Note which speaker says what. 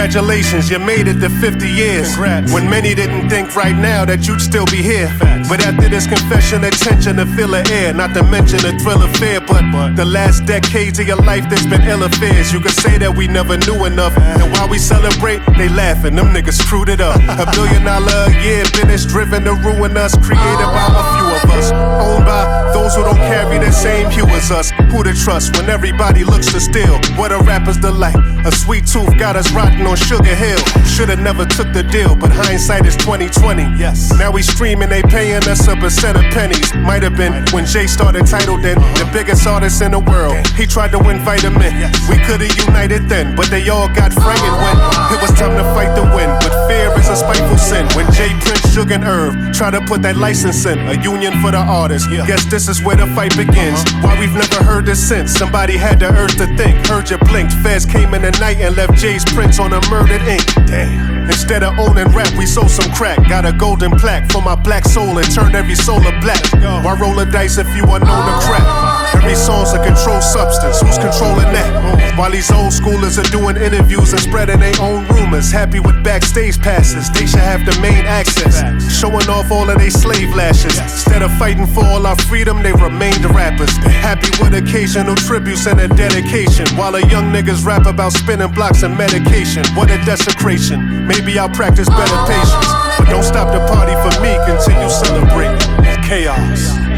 Speaker 1: Congratulations, you made it to 50 years. Congrats. When many didn't think right now that you'd still be here. Facts. But after this confession, attention to fill the air. Not to mention the thrill of fear, but the last decades of your life, there's been ill affairs. You could say that we never knew enough. And while we celebrate, they laughing, them niggas screwed it up. $1 billion a year business driven to ruin us. Created by a few of us. Owned by those who don't carry the same hue as us. Who to trust when everybody looks to steal? What a rapper's delight. A sweet tooth got us rotting on Sugar Hill. Should've never took the deal, but hindsight is 2020. Yes. Now we streaming, they paying us a percent of pennies. Might have been when Jay started Tidal then, the biggest artist in the world. He tried to invite him in. We could've united then, but they all got frightened when it was time to fight the win. But fear is a spiteful sin. When Jay, Prince, Suge, and Irv try to put that license in, a union for the artists. Guess this is where the fight begins. Why we've never heard this since. Somebody had the urge to think. Heard you blinked. Feds came in the night and left Jay's prints on a murdered ink. Damn. Instead of owning rap, we sold some crack. Got a golden plaque for my black soul and turned every solar black. Why roll a dice if you are known to crack? Every song's a controlled substance. Who's controlling that? While these old schoolers are doing interviews and spreading their own rumors. Happy with backstage passes, they should have the main access. Showing off all of their slave lashes. Instead of fighting for all our freedom, they remained rappers. Happy with occasional tributes and a dedication. While the young niggas rap about spinning blocks and medication. What a desecration. Maybe I'll practice better patience. But don't stop the party for me, continue celebrating. Chaos.